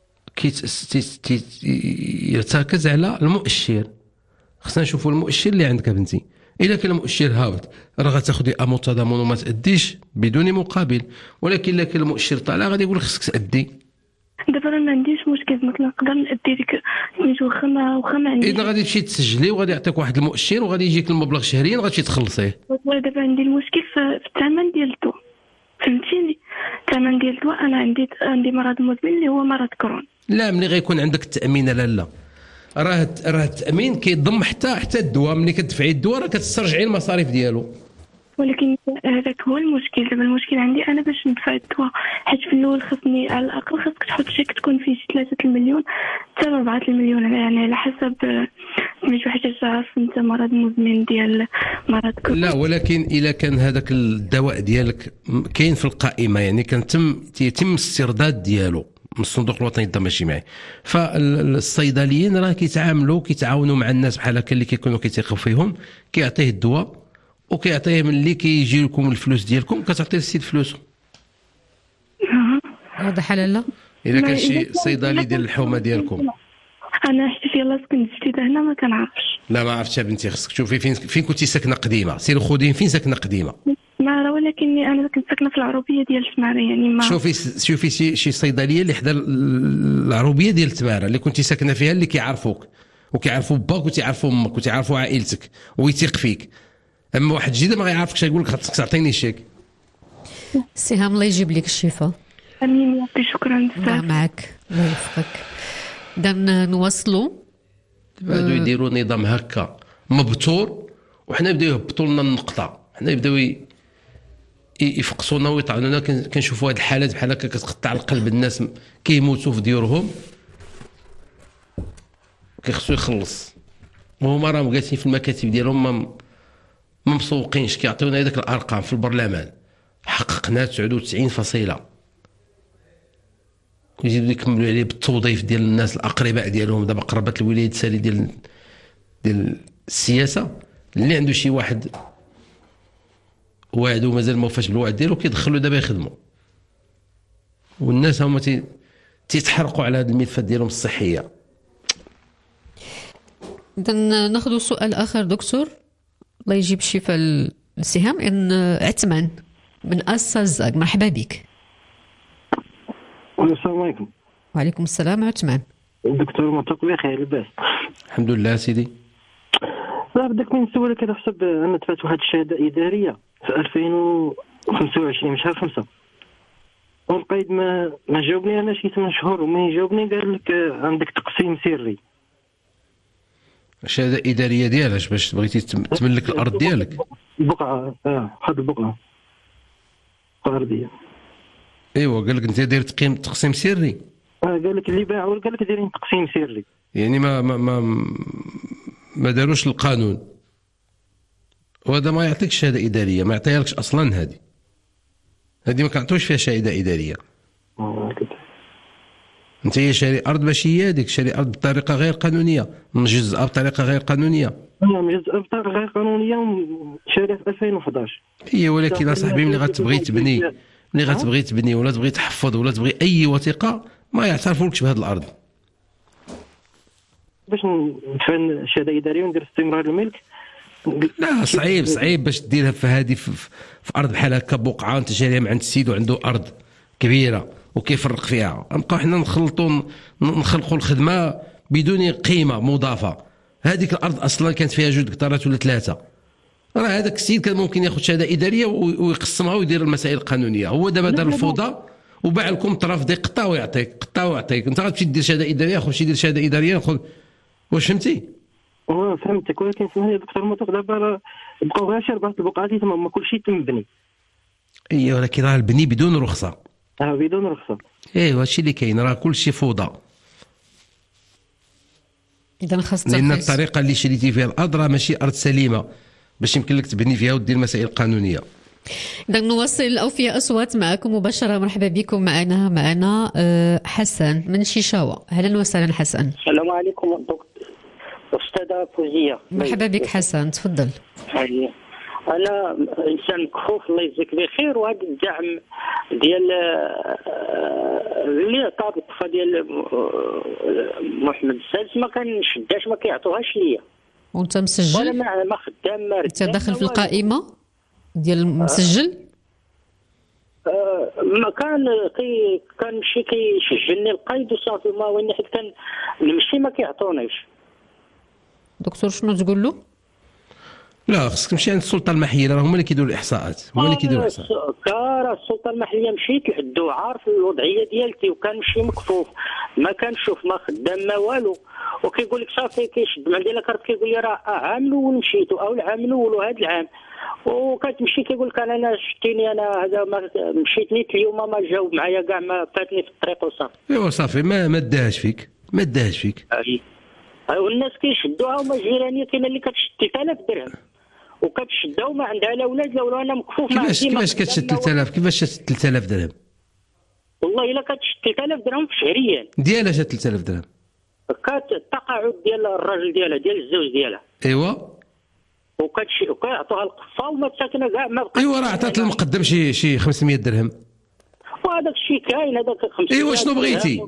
يرتكز على المؤشر. خصنا نشوفوا المؤشر اللي عندك بنتي. الا كان المؤشر هابط راه غتاخذي امو تضامن وما تاديش بدون مقابل، ولكن الا كان المؤشر طالع غادي يقول لك خصك تادي. دابا انا ما عنديش مشكل، مثلا نقدر نادي ديك سميتو خما وخما عندي. اذا غادي تمشي تسجلي وغادي يعطيك واحد المؤشر وغادي يجيك المبلغ شهريا غادي تخلصيه. دابا عندي المشكل في الثمن ديال الدواء، فهمتيني؟ الثمن ديال الدواء انا عندي عندي مرض مزمن اللي هو مرض كرون. لا ملي غيكون عندك التامين لا لا راه راه التامين كيضم حتى حتى الدواء. ملي كتدفعي الدواء راه كتسترجعي المصاريف ديالو. ولكن هذاك هو المشكل. دابا المشكل عندي انا باش ندفع الدواء، حيت في الاول خصني على الاقل خصك تحط شيك تكون فيه شي ثلاثة المليون حتى أربعة المليون، يعني على حسب سميتو، حيت عارف انت مرض مزمن ديال مرض كرون. لا ولكن الا كان هذاك الدواء ديالك كاين في القائمه، يعني كنتم يتم استرداد ديالو من الصندوق الوطني للضمان الاجتماعي، فالصيدليين راه كيتعاملوا كيتعاونوا مع الناس بحال هكا اللي كيكونوا كيثيقوا فيهم، كيعطيه الدواء وكيعطيه ملي كيجي لكم الفلوس ديالكم كتعطي السيد فلوسه. هذا حلال. لا الا كان شي صيدلي ديال الحومه ديالكم. انا حيت يلاه كنت جديد هنا ما كنعرفش. لا ما عرفتش بنتي، خصك تشوفي فين فين كنتي ساكنه قديمه، سيري خذين فين ساكنه قديمه. ما راه ولكني انا كنت ساكنه في العروبيه ديال تماره، يعني ما شوفي شوفي شي شي صيدليه اللي حدا العروبيه ديال تماره اللي كنتي ساكنه فيها، اللي كيعرفوك وكيعرفوا باك وتيعرفوا امك وتيعرفوا عائلتك ويثيق فيك. اما واحد جديد ما غيعرفكش، يقول لك خاصك تعطيني شيك. سهام الله يجيب لك الشفاء. امين يا ربي، شكرا بزاف. معك الله يوفقك. اذا نواصلوا بعدو يديروا نظام هكا مبتور، وحنا يبداو يهبطوا لنا النقطه، حنا يبداو يفقصونا ويطعنونا. كنشوفوا هاد الحالات بحال هكا كتقطع القلب، الناس كيموتوا في ديورهم كيخصو يخلص، وهما راهم جالسين في المكاتب ديالهم ما ما مسوقينش، كيعطيونا هذاك الارقام في البرلمان حققنا تسعة وتسعين فصيله، ويزيدوا يكملوا عليه بالتوظيف ديال الناس الاقرباء ديالهم. دابا قربت الولايات السالي ديال ديال السياسه، اللي عنده شي واحد واعد ومازال ما وفاش بالوعد ديالو كيدخلوا دابا يخدموا، والناس هما تي تيتحرقوا على هذه الملفات ديالهم الصحيه. اذا ناخذ سؤال اخر دكتور، الله يجيب الشفاء للسهام. ان عثمان من السازاق، مرحبا بك. السلام عليكم. وعليكم السلام عثمان. الدكتور معتق بخير لاباس؟ الحمد لله سيدي. لا بدك من نسولك على حسب انا دفعت واحد الشهاده اداريه في ألفين وخمسة وعشرين شهر خمسة، والقيد ما ما جاوبني انا شي ثمان شهور، وما يجاوبني قال لك عندك تقسيم سري. شهاده اداريه ديالك باش بغيتي تملك الارض ديالك؟ بقعه اه واحد البقعه ارضيه. ايوا قال لك انت داير تقييم تقسيم سري. اه قال لك اللي باع قال لك دايرين تقسيم سري، يعني ما ما ما, ما داروش القانون، وهذا ما يعطيكش شهاده اداريه، ما يعطيها لكش اصلا. هذه هذه ما كنعطوش فيها شهاده اداريه. اه كده. انت هي شاري ارض ماشي هي هذيك، شاري ارض بطريقه غير قانونيه، مجزئه بطريقه غير قانونيه. انا مجزئه بطريقه غير قانونيه وشاريها في ألفين وحداش. هي ولكن اصاحبي ملي غتبغي تبني ملي غتبغي تبني ولا تبغي تحفظ ولا تبغي اي وثيقه ما يعترفولكش بهذه الارض. باش ندفع الشهاده اداريه وندير استمرار الملك؟ لا صعيب صعيب باش ديرها في هذه في, في ارض بحال هكا بقعه انت شاريها من عند السيد وعنده ارض كبيره وكيفرق فيها. نبقاو حنا نخلطوا نخلقوا الخدمه بدون قيمه مضافه. هذيك الارض اصلا كانت فيها جوج قطارات ولا ثلاثه، راه هذاك السيد كان ممكن ياخذ شهاده اداريه ويقسمها ويدير المسائل القانونيه. هو دابا دار الفوضى وباع لكم طرف ديال قطع ويعطيك قطع ويعطيك. انت غتمشي دير شهاده اداريه، خذ شي دير شهاده اداريه خذ. واش فهمتي؟ اه فهمتك، ولكن سمعني دكتور موطوق دابا بقاو غير شي اربعه البقعات تما ما كلشي تم مبني. اي ولكن راه البني بدون رخصه. اه بدون رخصه. ايوا هادشي اللي كاين، راه كلشي فوضى. اذا خاص لان ترخيص. الطريقه اللي شريتي فيها الارض راه ماشي ارض سليمه باش يمكن لك تبني فيها ودير مسائل قانونيه. إذا نواصل أوفياء أصوات معكم مباشرة. مرحبا بكم. معنا معنا آه، حسن من شيشاوة. أهلا وسهلا حسن. السلام عليكم دكتور أستاذة فوزية. مرحبا بك حسن، تفضل. حيا. أنا إنسان مكفوف الله يجزيك بخير، وهذا الدعم ديال آه، اللي عطا بالطفا ديال آه، محمد السادس ما كنشداش، ما كيعطوهاش ليا. وأنت مسجل؟ ولا ما ما خدام ما أنت داخل في القائمة ديال المسجل؟ آه ما كان كي كنمشي كيشجلني القيد وصافي، ما وين حيت كان نمشي ما كيعطونيش. دكتور شنو تقول له؟ لا خصك تمشي عند السلطه المحليه، راه هما اللي كيديروا الاحصاءات، هما اللي كيديروا الاحصاءات. راه السلطه المحليه مشيت لعندو، عارف الوضعيه ديالتي، وكنمشي مكفوف، ما كنشوف ما خدام ما والو، وكيقول لك صافي كيشد من عندي لاكارت كيقول لي راه عام الاول مشيتو او العام الاول وهذا العام، وكتمشي كيقول لك انا شتيني انا هذا ما مشيت نيت اليوم ما جاوب معايا كاع، ما فاتني في الطريق وصافي. ايوا صافي ما ما داهاش فيك، ما داهاش فيك. اي والناس كيشدوها، وما جيرانيه كاينه اللي كتشد ثلاث آلاف درهم وكتشدها وما عندها لا ولاد لا والو. انا مكفوف ما كيفاش عندي. كيفاش كتشد ثلاثة آلاف؟ كيفاش تشد ثلاثة آلاف درهم؟ والله الا كتشد ثلاث آلاف درهم في شهريا. ديالها شاد ثلاثة آلاف درهم؟ كالتقاعد ديال الراجل ديالها ديال الزوج ديالها. ايوا وكتشي وكيعطوها القفه وما ساكنه كاع ما بقى. ايوا راه عطات المقدم شي شي خمسمية درهم. وهذاك الشيء كاين هذاك خمسمية. ايوا شنو بغيتي؟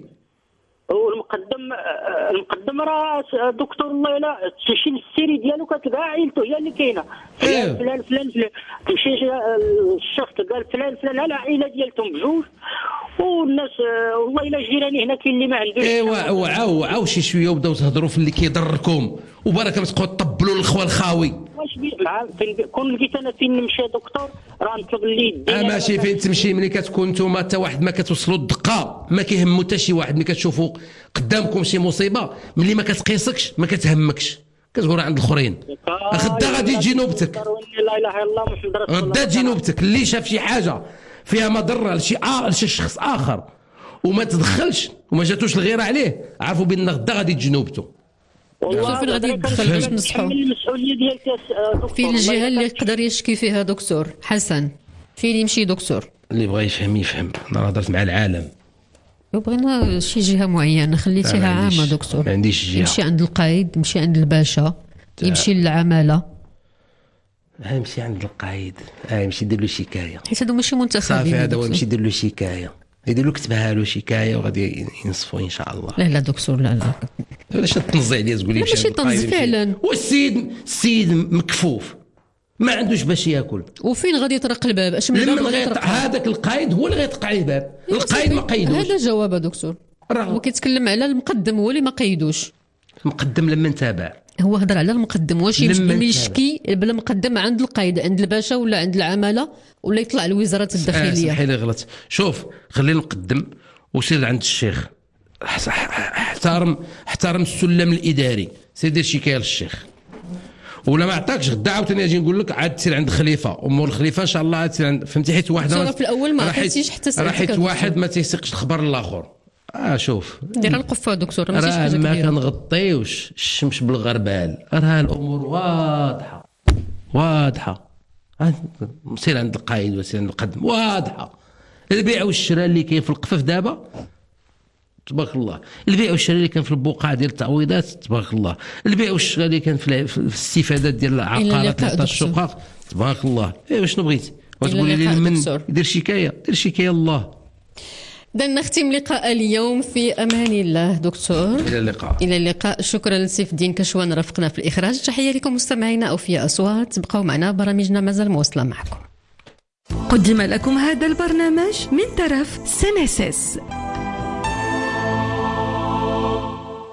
والمقدم المقدم راه دكتور الله لا تمشي للسيري ديالو كتلقى عائلته هي اللي كاينه، فلان فلان فلان فلان، تمشي الشخص قال فلان فلان على العائله ديالتهم بجوج، والناس والله الا جيراني هنا كاين اللي ما عندوش. ايوا وعاو وعاو شي شويه وبداو تهضروا في اللي كيضركم، وبركه ما تبقاو تطبلوا للخوه الخاوي. واش بي مع كون لقيت انا فين نمشي دكتور راه نطلب لي اه ماشي فين تمشي، ملي كتكون نتوما حتى واحد ما كتوصلوا الدقه ما كيهمو حتى شي واحد، ملي كتشوفوا قدامكم شي مصيبه ملي ما كتقيسكش ما كتهمكش، كتقول عند الاخرين غدا غادي تجي نوبتك. لا اله الا الله محمد رسول الله. غدا تجي نوبتك. اللي شاف شي حاجه فيها مضره لشي آه لشي شخص اخر وما تدخلش وما جاتوش الغيره عليه، عرفوا بان غدا غادي تجي نوبته. والله فين غادي يدخل باش نصحوا؟ المسؤوليه ديالك فين الجهه اللي يقدر يشكي فيها دكتور حسن؟ فين يمشي دكتور؟ اللي بغى يفهم يفهم. انا هضرت مع العالم، بغينا شي جهه معينه خليتيها عامه دكتور. ما عنديش جهه. يمشي عند القايد، يمشي عند الباشا، يمشي للعماله، ها يمشي عند القايد، ها يمشي يدير له شكايه، حيت هادو ماشي منتخبين. صافي هذا هو يمشي يدير له شكايه، يدير له كتبها له شكايه وغادي ينصفوا ان شاء الله. لا لا دكتور لا لا علاش تنزع عليا تقول لي لا ماشي تنزع فعلا. والسيد السيد مكفوف ما عندوش باش ياكل، وفين غادي يطرق الباب؟ اش من لما غادي غيط... يطرق؟ هذاك القايد هو اللي غيطرق عليه الباب. القايد ما قيدوش. هذا جواب دكتور. هو كيتكلم على المقدم هو اللي ما قيدوش. المقدم لما تابع هو هضر على المقدم، واش يمشي يشكي بلا مقدم عند القايد عند الباشا ولا عند العماله ولا يطلع لوزاره الداخليه؟ صحيح لي غلط. شوف خلي المقدم وسير عند الشيخ، احترم احترم السلم الاداري، سير دير شكايه للشيخ، ولا ما عطاكش غدا عاوتاني اجي نقول لك عاد تسير عند خليفه ومول الخليفه ان شاء الله عاد تسير عند، فهمتي؟ حيت واحد في الاول ما عطيتيش حتى ساعه، راه حيت واحد ما تيثقش الخبر الاخر. اه شوف دير القفه دكتور ماشي راه حاجه ما كبيره. كنغطيوش الشمس بالغربال، راه الامور واضحه واضحه. سير عند القائد وسير عند المقدم واضحه. البيع والشراء اللي كاين في القفف دابا تبارك الله، البيع والشراء اللي كان في البقعه ديال التعويضات تبارك الله، البيع والشراء اللي كان في الاستفادات ديال العقارات تاع الشقق تبارك الله. ايوا شنو بغيتي؟ وتقولي لي من يدير شكايه؟ دير شكايه الله. إذا نختم لقاء اليوم في أمان الله دكتور. إلى اللقاء. إلى اللقاء. شكرا لسيف الدين كشوان رافقنا في الإخراج. تحية لكم مستمعينا أوفياء أصوات، بقوا معنا، برامجنا مازال مواصلة معكم. قدم لكم هذا البرنامج من طرف سنسس.